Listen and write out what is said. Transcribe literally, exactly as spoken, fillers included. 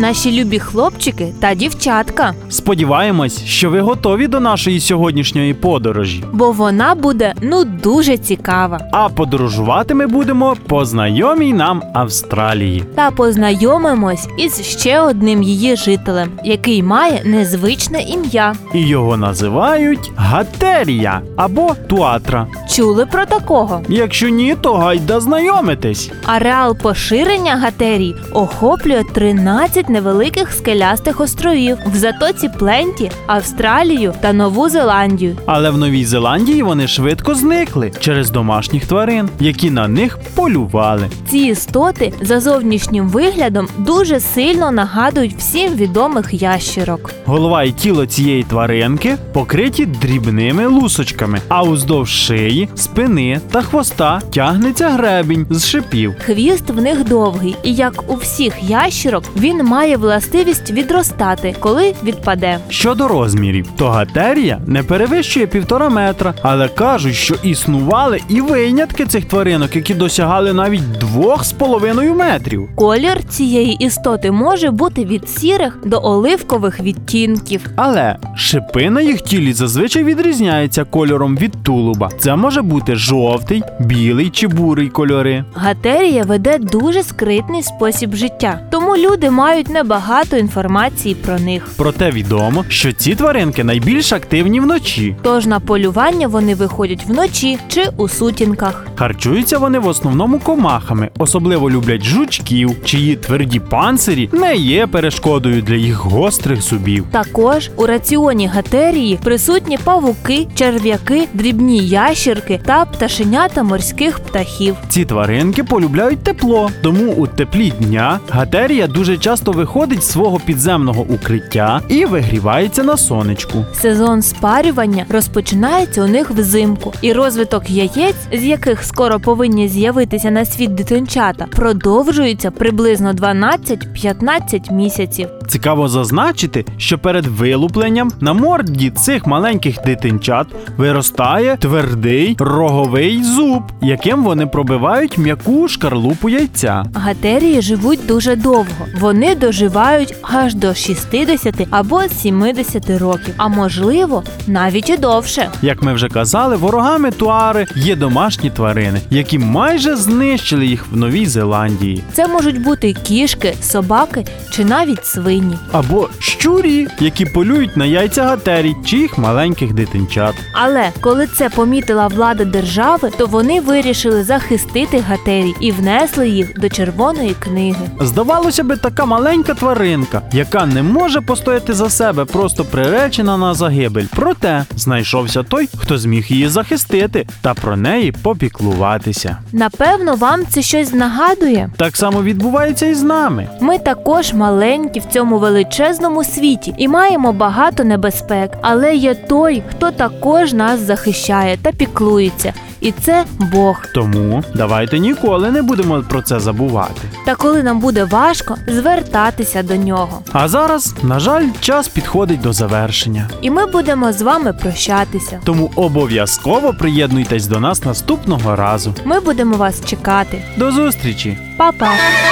наші любі хлопчики та дівчатка. Сподіваємось, що ви готові до нашої сьогоднішньої подорожі. Бо вона буде, ну, дуже цікава. А подорожувати ми будемо по знайомій нам Австралії. Та познайомимось із ще одним її жителем, який має незвичне ім'я. І його називають Гатерія або Туатра. Чули про такого? Якщо ні, то гайда знайомитись. Ареал поширення Гатерії охоплює тринадцять невеликих скелястих островів в Затоці Пленті, Австралію та Нову Зеландію. Але в Новій Зеландії вони швидко зникли через домашніх тварин, які на них полювали. Ці істоти за зовнішнім виглядом дуже сильно нагадують всім відомих ящерок. Голова і тіло цієї тваринки покриті дрібними лусочками, а уздовж шиї, спини та хвоста тягнеться гребінь з шипів. Хвіст в них довгий, і як у всіх ящерок, він має властивість відростати, коли відпаде. Щодо розмірів, то Гатерія не перевищує півтора метра, але кажуть, що існували і винятки цих тваринок, які досягали навіть двох з половиною метрів. Колір цієї істоти може бути від сірих до оливкових відтінків. Але шипи на їх тілі зазвичай відрізняються кольором від тулуба. Це може бути жовтий, білий чи бурий кольори. Гатерія веде дуже скритний спосіб життя, тому люди мають небагато інформації про них. Проте відомо, що ці тваринки найбільш активні вночі. Тож на полювання вони виходять вночі чи у сутінках. Харчуються вони в основному комахами, особливо люблять жучків, чиї тверді панцирі не є перешкодою для їх гострих зубів. Також у раціоні Гатерії присутні павуки, черв'яки, дрібні ящерки та пташенята морських птахів. Ці тваринки полюбляють тепло, тому у теплі дня Гатерія дуже часто виходить з свого підземного укриття і вигрівається на сонечку. Сезон спарювання розпочинається у них взимку, і розвиток яєць, з яких скоро повинні з'явитися на світ дитинчата, продовжується приблизно дванадцять-п'ятнадцять місяців. Цікаво зазначити, що перед вилупленням на морді цих маленьких дитинчат виростає твердий роговий зуб, яким вони пробивають м'яку шкарлупу яйця. Гатерії живуть дуже довго. Вони доживають аж до шістдесят або сімдесят років, а можливо, навіть і довше. Як ми вже казали, ворогами туари є домашні тварини, які майже знищили їх в Новій Зеландії. Це можуть бути кішки, собаки чи навіть свині. Або щурі, які полюють на яйця Гатерій чи їх маленьких дитинчат. Але коли це помітила влада держави, то вони вирішили захистити Гатерій і внесли їх до Червоної книги. Здавалося би, така маленька тваринка, яка не може постояти за себе, просто приречена на загибель. Проте знайшовся той, хто зміг її захистити та про неї попіклуватися. Напевно, вам це щось нагадує? Так само відбувається і з нами. Ми також маленькі в цьому величезному світі і маємо багато небезпек, але є той, хто також нас захищає та піклується. І це Бог. Тому давайте ніколи не будемо про це забувати. Та коли нам буде важко, звертатися до нього. А зараз, на жаль, час підходить до завершення. І ми будемо з вами прощатися. Тому обов'язково приєднуйтесь до нас наступного разу. Ми будемо вас чекати. До зустрічі! Па-па!